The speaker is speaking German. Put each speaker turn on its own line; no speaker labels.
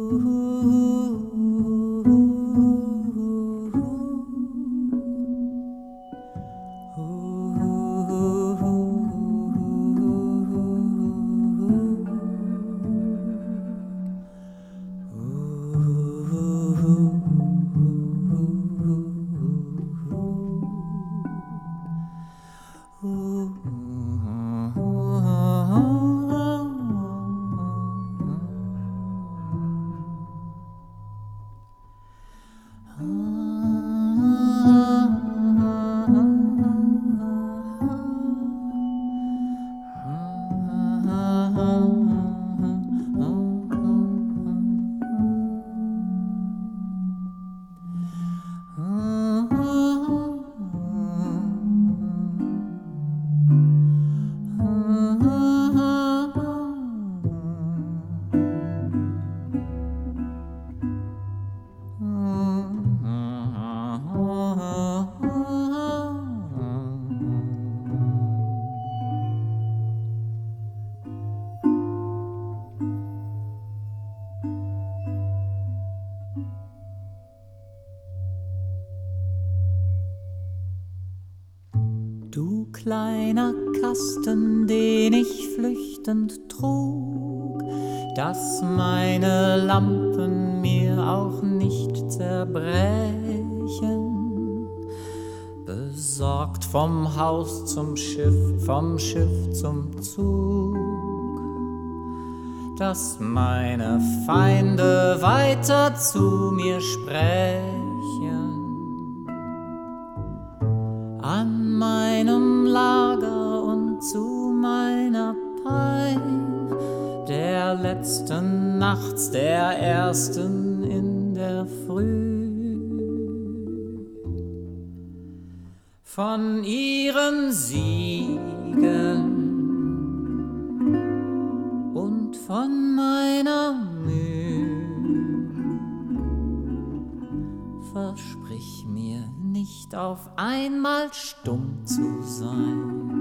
Du kleiner Kasten, den ich flüchtend trug, dass meine Lampen mir auch nicht zerbrechen. Besorgt vom Haus zum Schiff, vom Schiff zum Zug, dass meine Feinde weiter zu mir sprechen. An meinem Lager und zu meiner Pein, der letzten nachts, der ersten in der Früh. Von ihren Siegen und von meiner Mühe versprich mir nicht auf einmal stumm zu sein.